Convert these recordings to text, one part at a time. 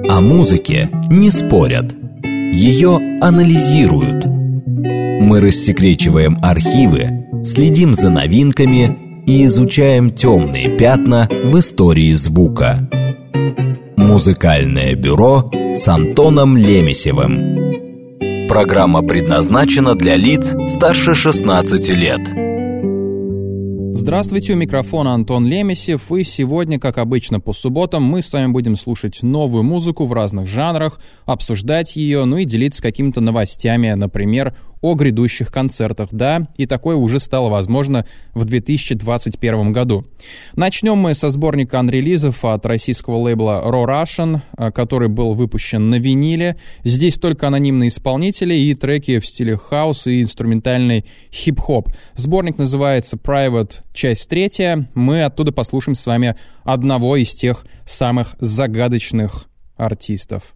О музыке не спорят, ее анализируют. Мы рассекречиваем архивы, следим за новинками и изучаем темные пятна в истории звука. Музыкальное бюро с Антоном Лемесевым. Программа предназначена для лиц старше 16 лет. Здравствуйте, у микрофона Антон Лемесев, и сегодня, как обычно по субботам, мы с вами будем слушать новую музыку в разных жанрах, обсуждать ее, ну и делиться какими-то новостями, например, о грядущих концертах. Да, и такое уже стало возможно в 2021 году. Начнем мы со сборника анрелизов от российского лейбла Raw Russian, который был выпущен на виниле. Здесь только анонимные исполнители и треки в стиле хаус и инструментальный хип-хоп. Сборник называется Private, часть 3. Мы оттуда послушаем с вами одного из тех самых загадочных артистов.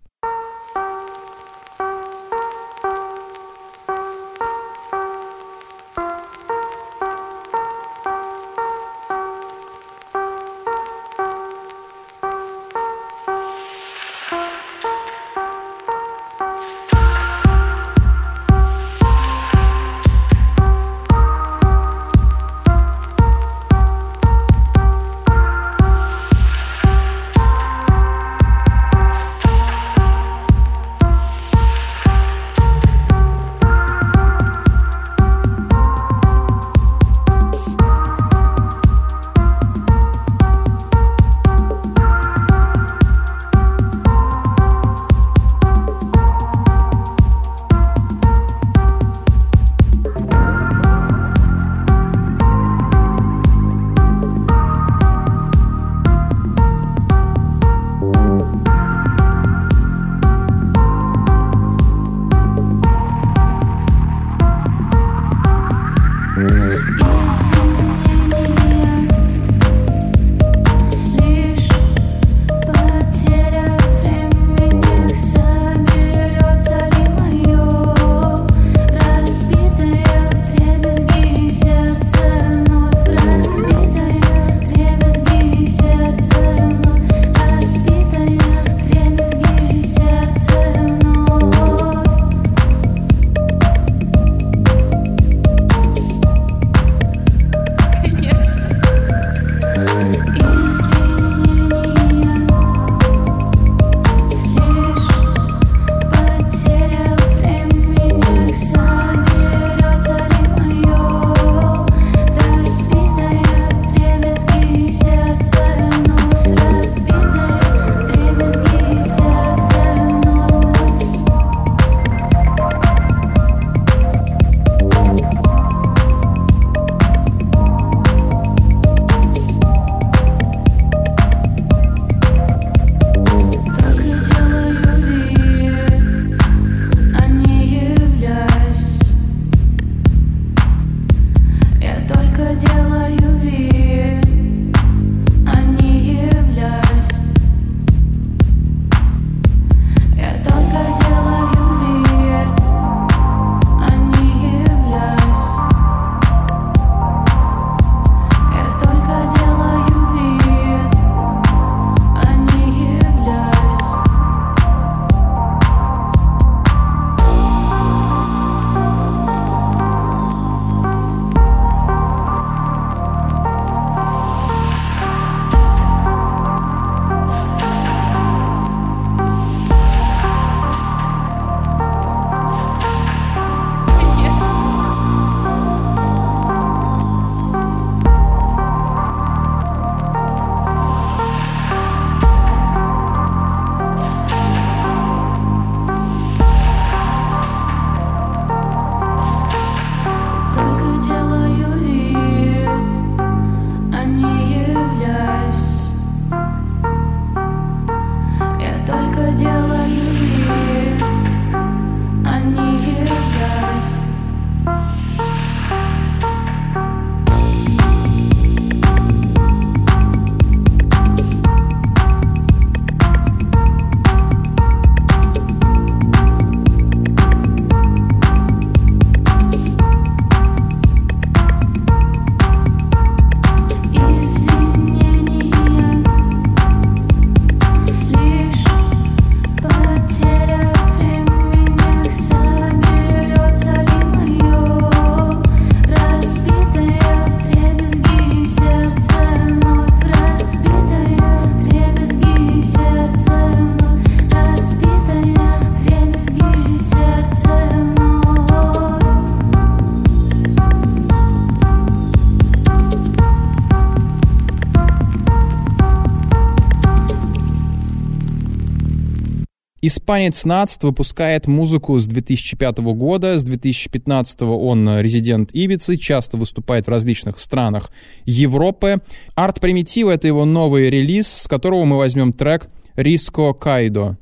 Испанец Naczt выпускает музыку с 2005 года, с 2015 он резидент Ибицы, часто выступает в различных странах Европы. Art Primitive — это его новый релиз, с которого мы возьмем трек «Risco Caído».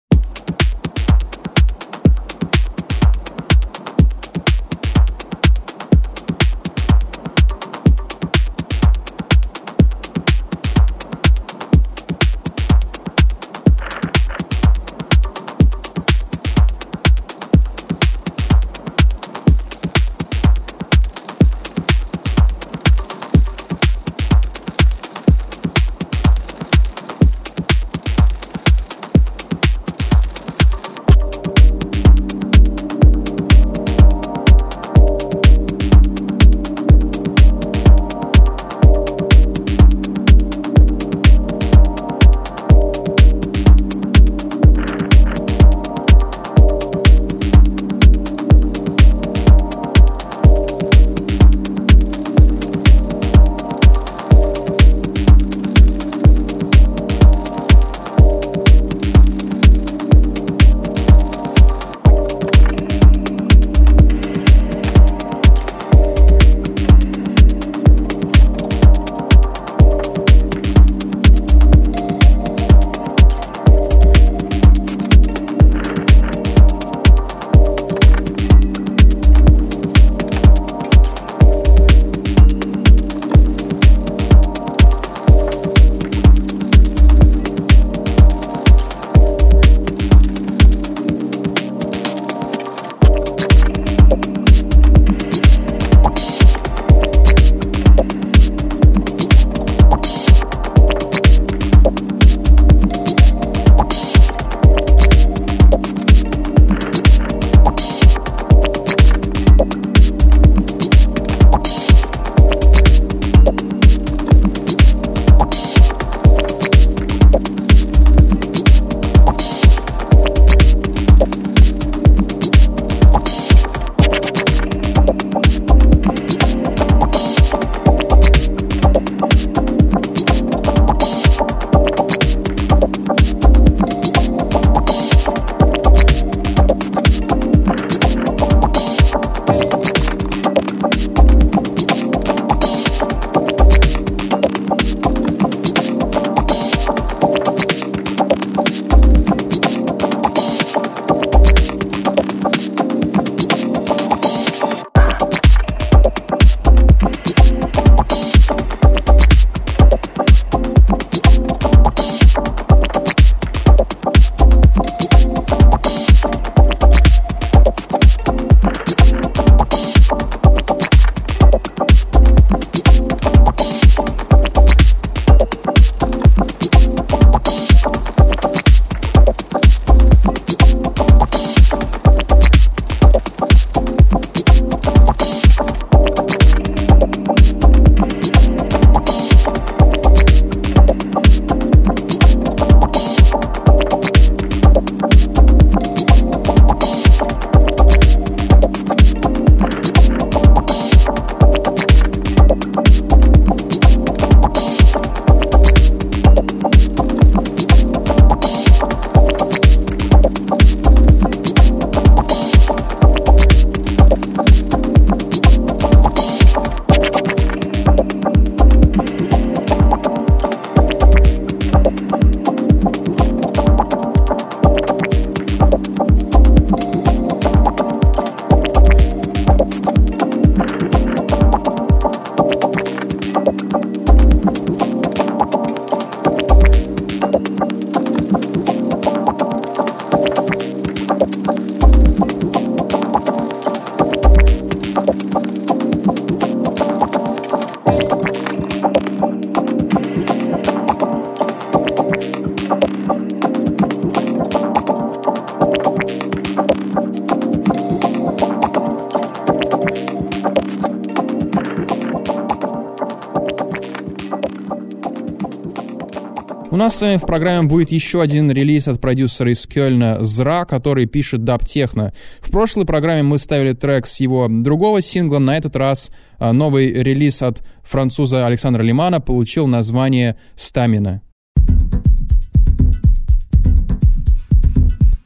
У нас с вами в программе будет еще один релиз от продюсера из Кёльна Зра, который пишет даб-техно. В прошлой программе мы ставили трек с его другого сингла. На этот раз новый релиз от француза Александра Лимана получил название «Стамина».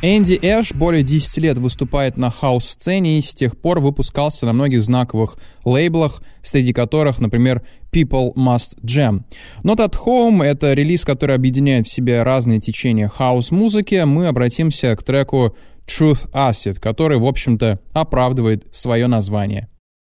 Энди Эш более 10 лет выступает на хаус-сцене и с тех пор выпускался на многих знаковых лейблах, среди которых, например, People Must Jam. Not at Home — это релиз, который объединяет в себе разные течения хаус-музыки. Мы обратимся к треку Truth Acid, который, в общем-то, оправдывает свое название.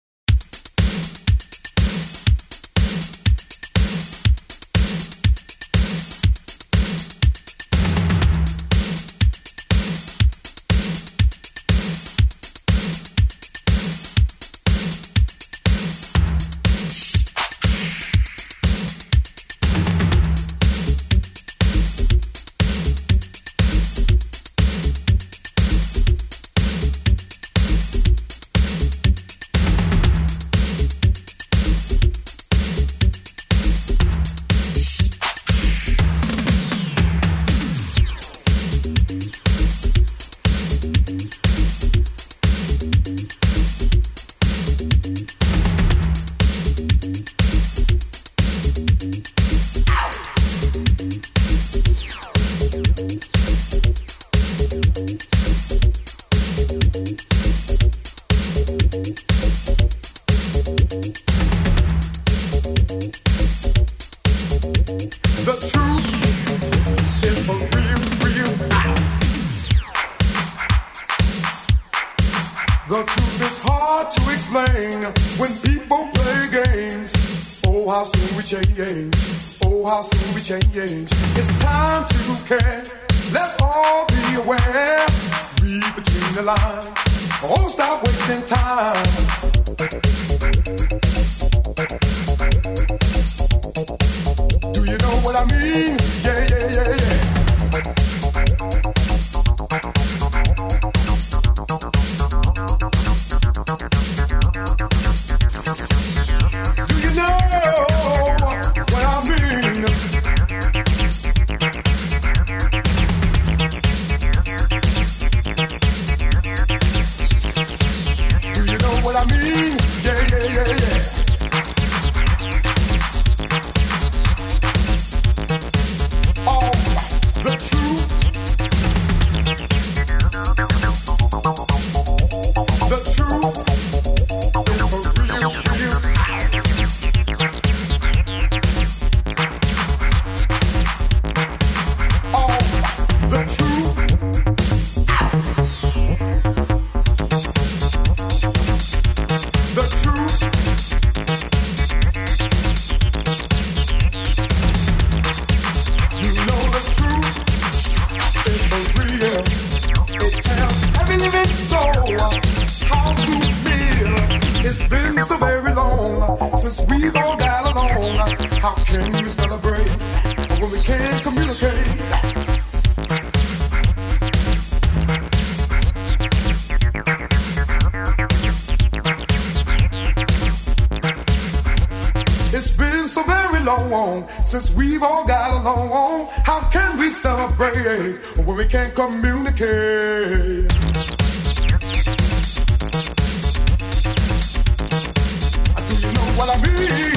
The truth is hard to explain when people play games. Oh, how soon we change. Oh, how soon we change. It's time to care. Let's all be aware. Read between the lines. Oh, stop wasting time. Do you know what I mean? Yeah, yeah, yeah, yeah. Do you know what I mean? Do you know what I mean? Yeah, yeah, yeah, yeah. Oh, the truth. The truth. How can we celebrate when we can't communicate? It's been so very long since we've all got along. How can we celebrate when we can't communicate? Do you know what I mean?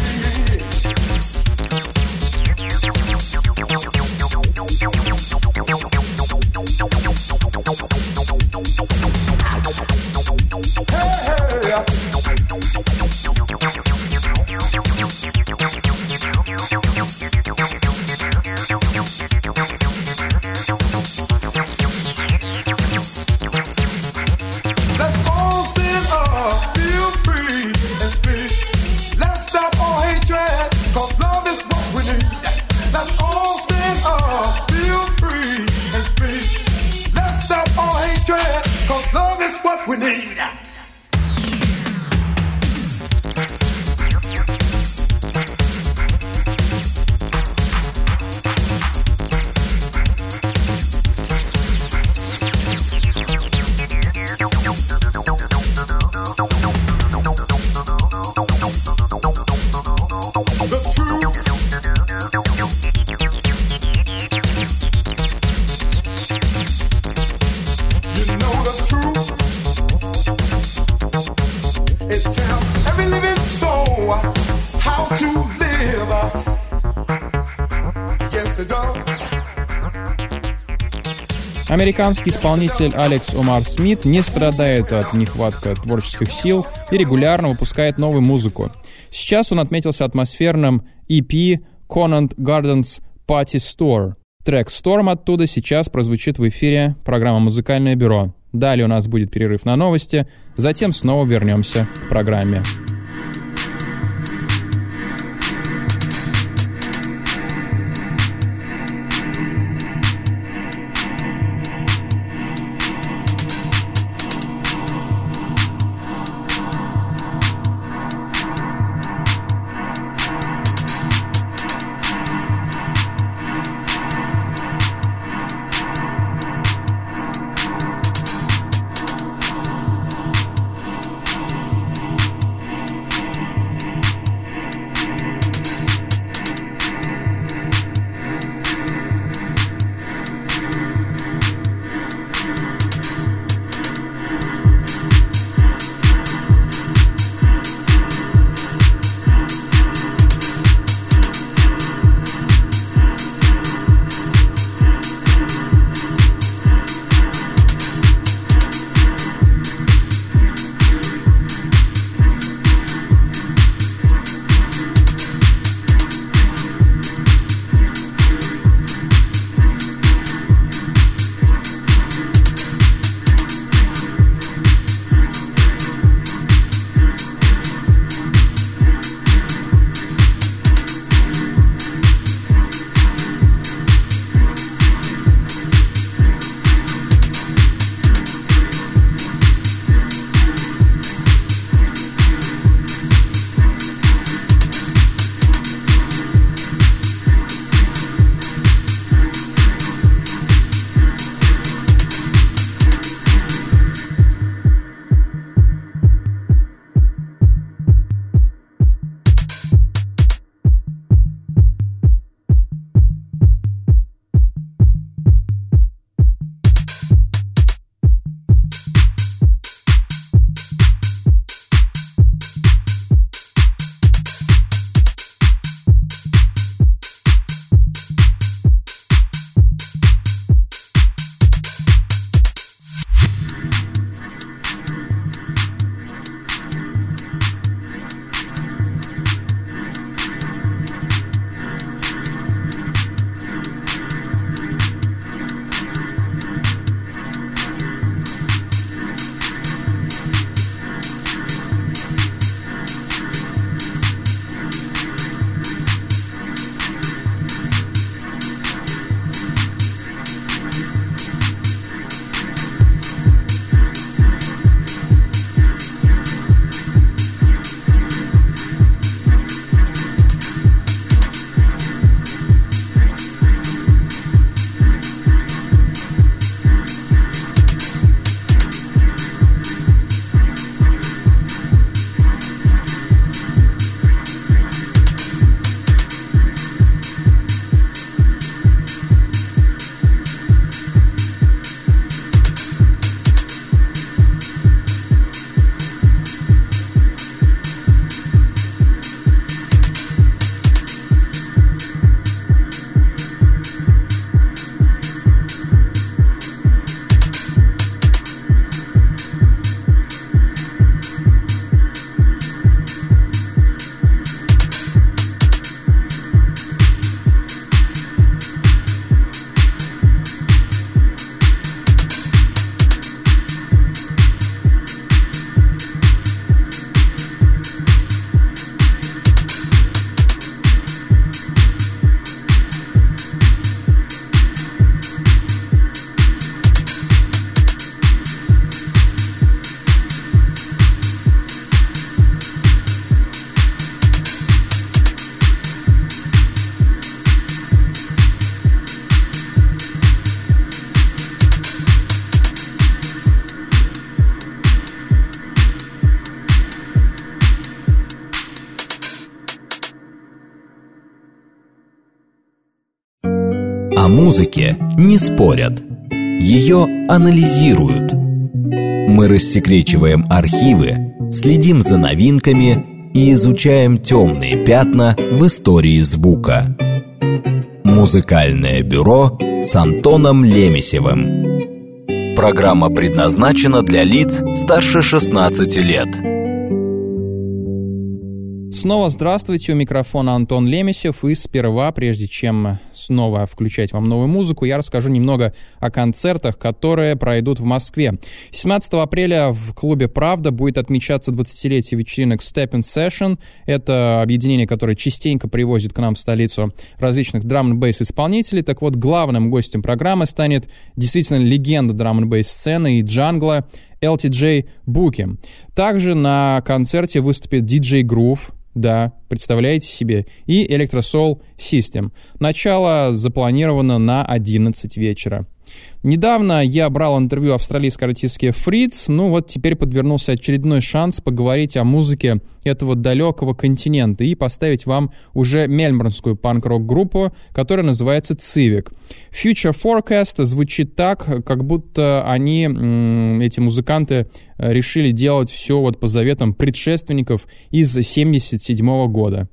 Американский исполнитель Алекс Омар Смит не страдает от нехватки творческих сил и регулярно выпускает новую музыку. Сейчас он отметился атмосферным EP Conant Gardens Party Store. Трек Storm оттуда сейчас прозвучит в эфире программы «Музыкальное бюро». Далее у нас будет перерыв на новости, затем снова вернемся к программе. О музыке не спорят, ее анализируют. Мы рассекречиваем архивы, следим за новинками и изучаем темные пятна в истории звука. Музыкальное бюро с Антоном Лемесевым. Программа предназначена для лиц старше 16 лет. Снова здравствуйте, у микрофона Антон Лемесев, и сперва, прежде чем снова включать вам новую музыку, я расскажу немного о концертах, которые пройдут в Москве. 17 апреля в клубе «Правда» будет отмечаться 20-летие вечеринок Step-In Session. Это объединение, которое частенько привозит к нам в столицу различных драм-н-бейс исполнителей. Так вот, главным гостем программы станет действительно легенда драм-н-бейс сцены и джангла LTJ Buki. Также на концерте выступит DJ Groove, да, представляете себе, и Electro-Soul System. Начало запланировано на 11 вечера. Недавно я брал интервью австралийской артистки Fritz, вот теперь подвернулся очередной шанс поговорить о музыке этого далекого континента и поставить вам уже мельбурнскую панк-рок-группу, которая называется Civic. Future Forecast звучит так, как будто они, эти музыканты, решили делать все по заветам предшественников из 1977 года.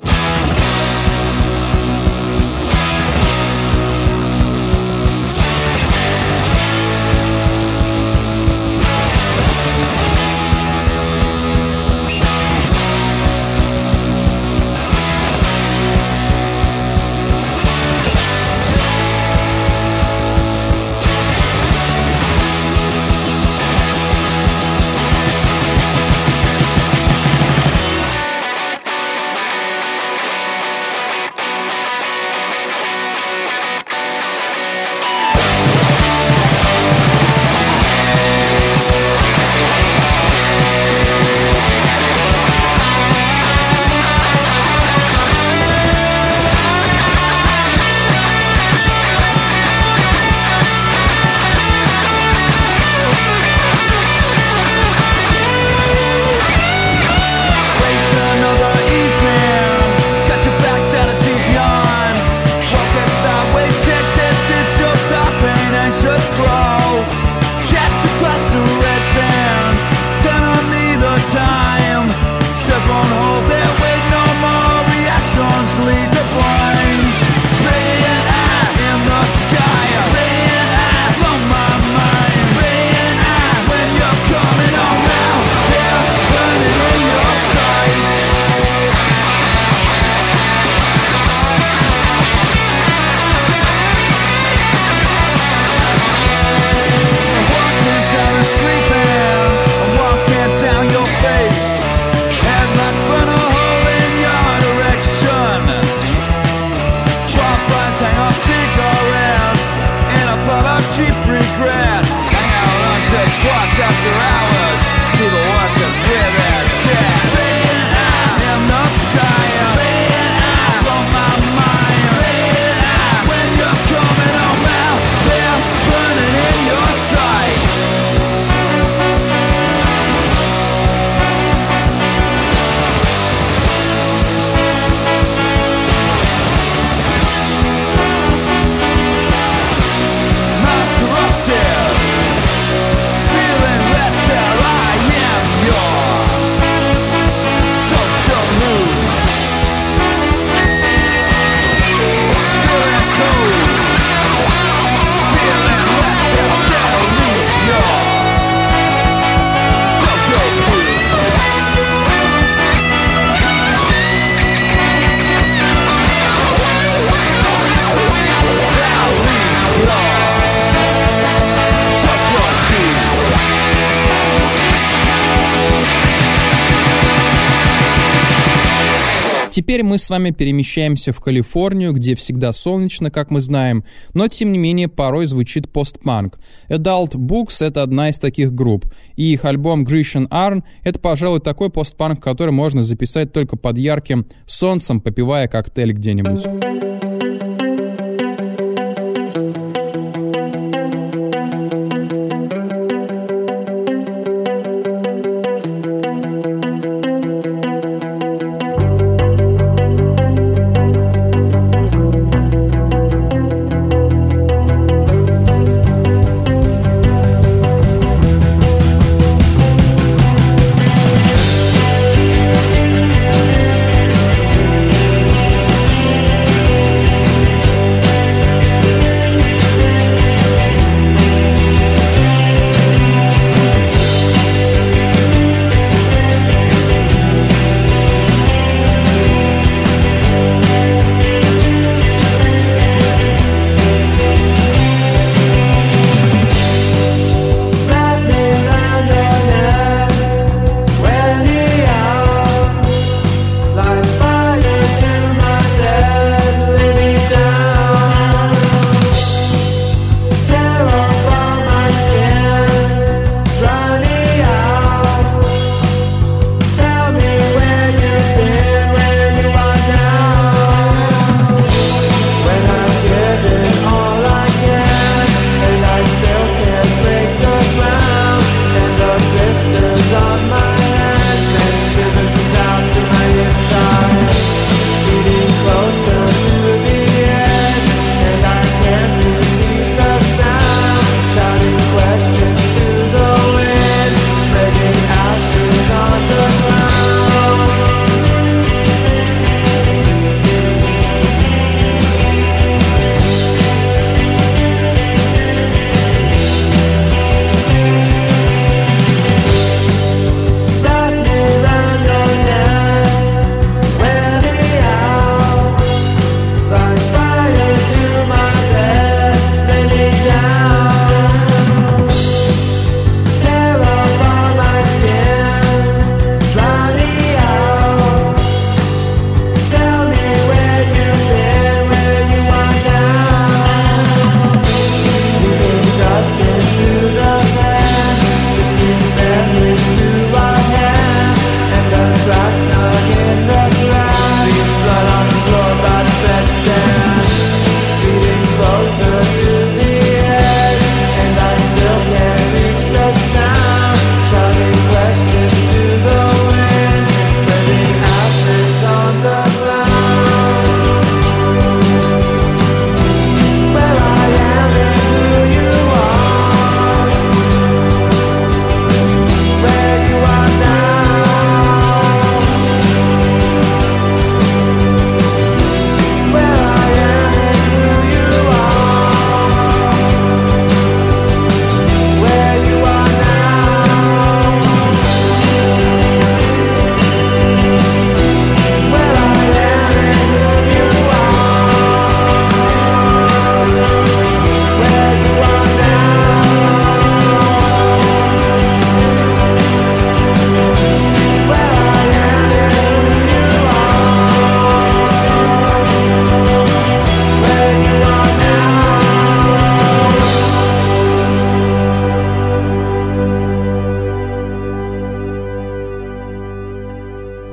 Теперь мы с вами перемещаемся в Калифорнию, где всегда солнечно, как мы знаем, но тем не менее порой звучит постпанк. Adult Books — это одна из таких групп, и их альбом Grecian Arn — это, пожалуй, такой постпанк, который можно записать только под ярким солнцем, попивая коктейль где-нибудь.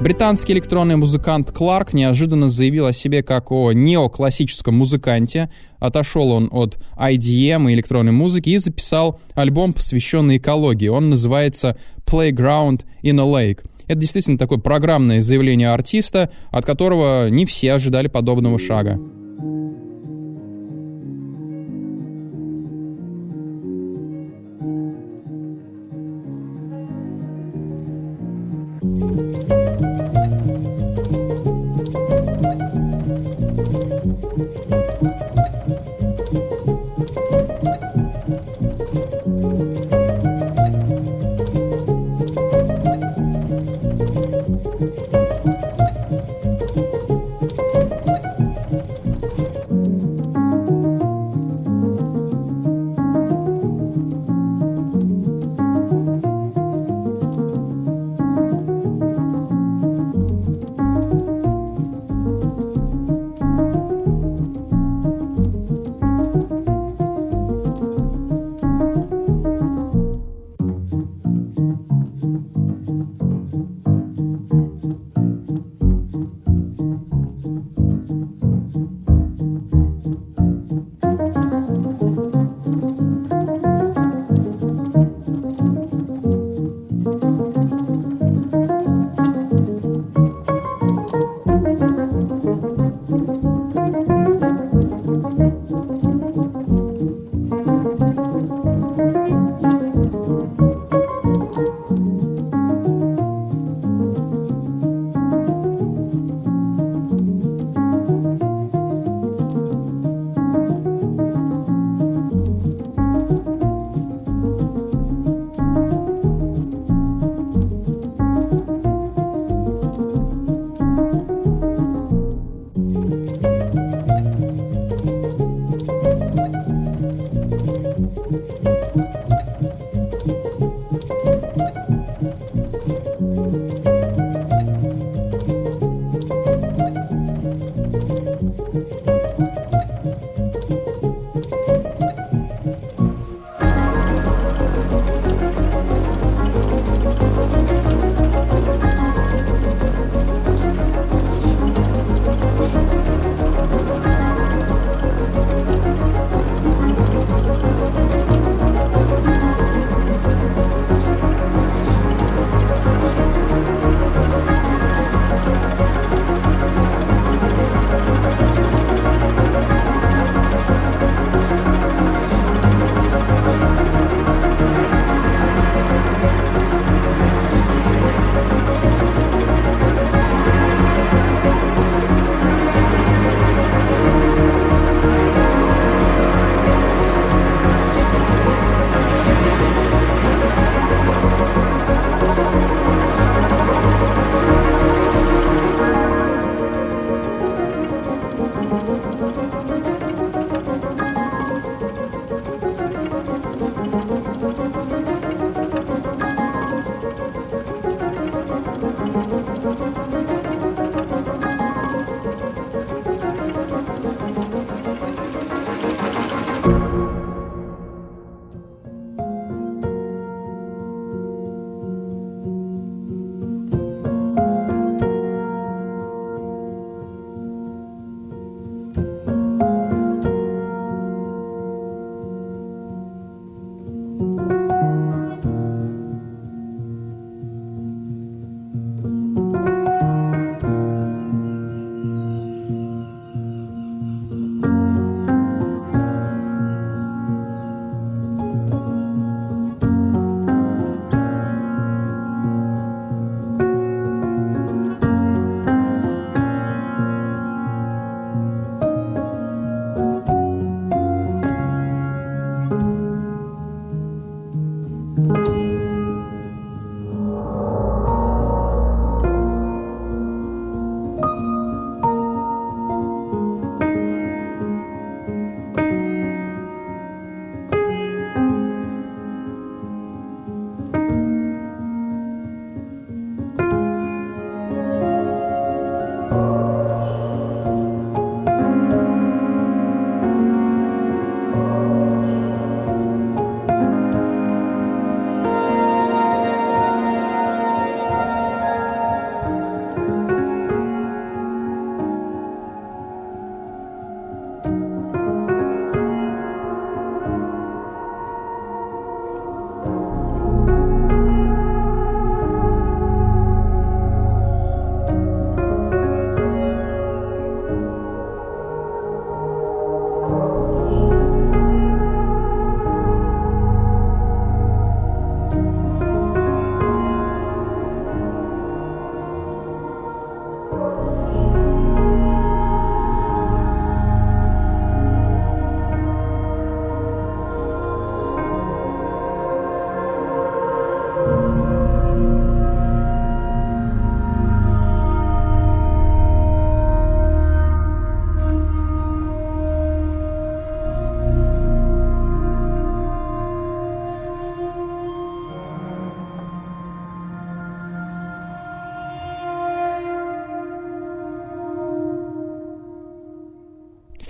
Британский электронный музыкант Кларк неожиданно заявил о себе как о неоклассическом музыканте. Отошел он от IDM и электронной музыки и записал альбом, посвященный экологии. Он называется «Playground in a Lake». Это действительно такое программное заявление артиста, от которого не все ожидали подобного шага.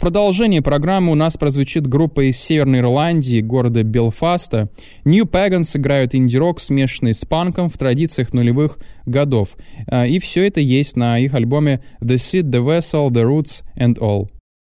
продолжении программы у нас прозвучит группа из Северной Ирландии, города Белфаста. New Pagans играют инди-рок, смешанный с панком в традициях нулевых годов. И все это есть на их альбоме The Seed, The Vessel, The Roots and All.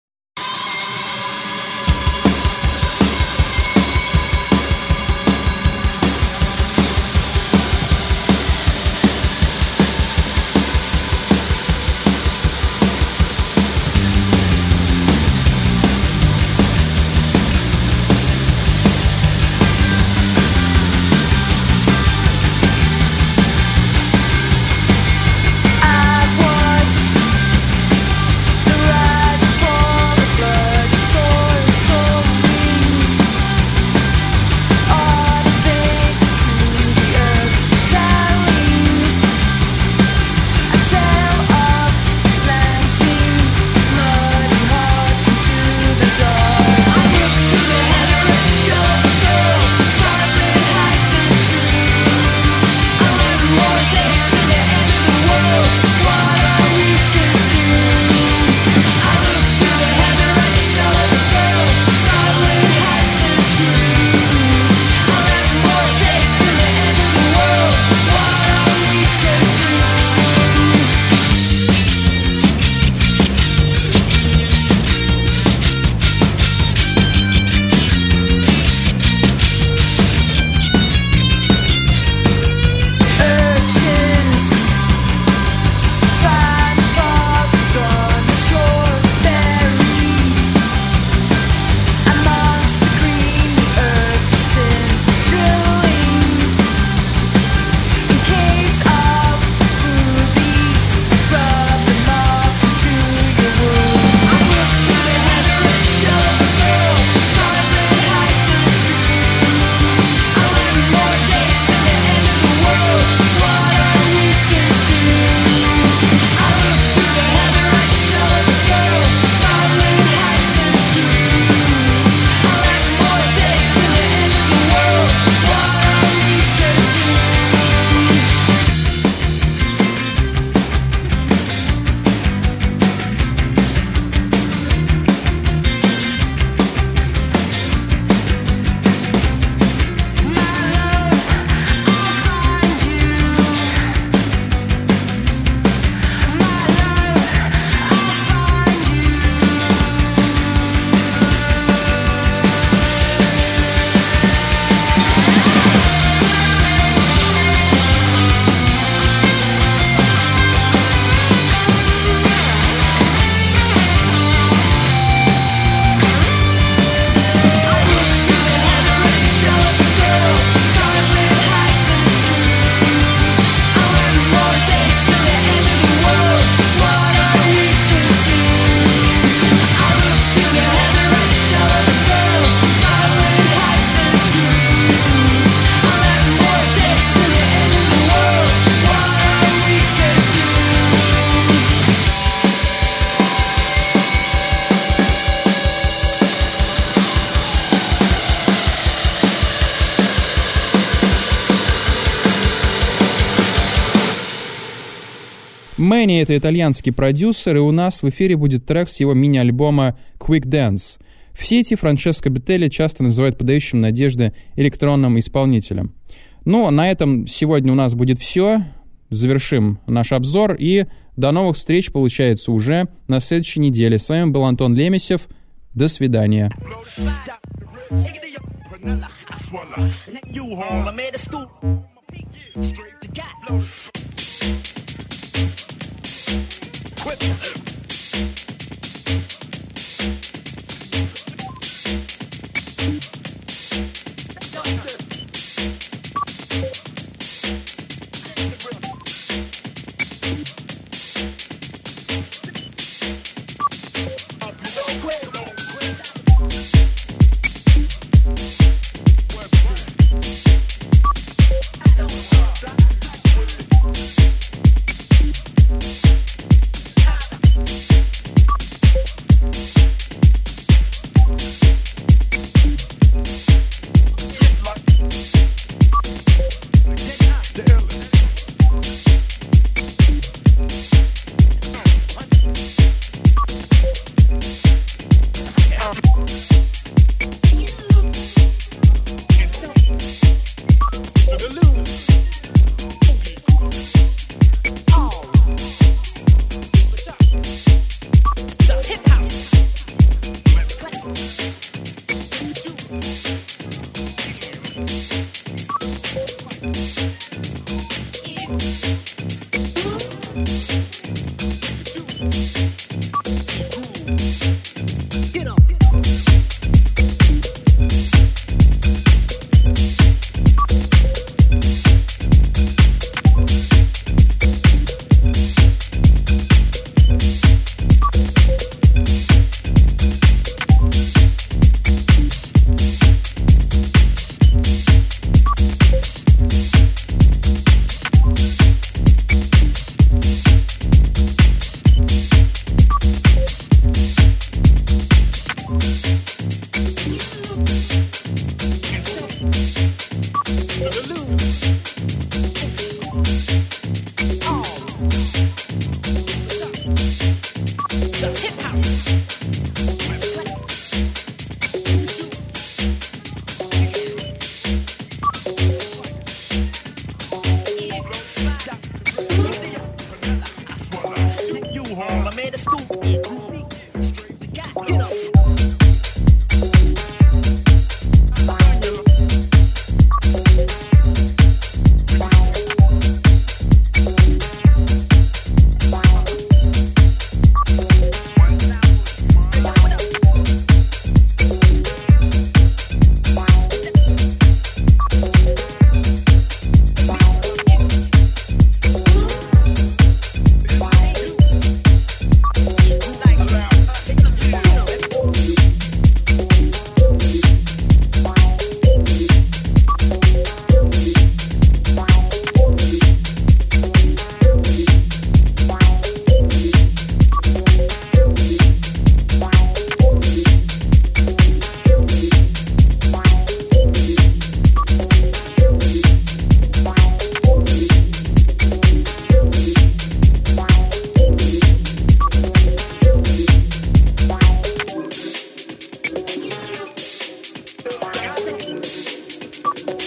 Мэнни — это итальянский продюсер, и у нас в эфире будет трек с его мини-альбома «Quick Dance». В сети Франческо Бетелли часто называют подающим надежды электронным исполнителем. Ну, на этом сегодня у нас будет все. Завершим наш обзор, и до новых встреч, получается, уже на следующей неделе. С вами был Антон Лемесев. До свидания.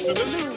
to the loo.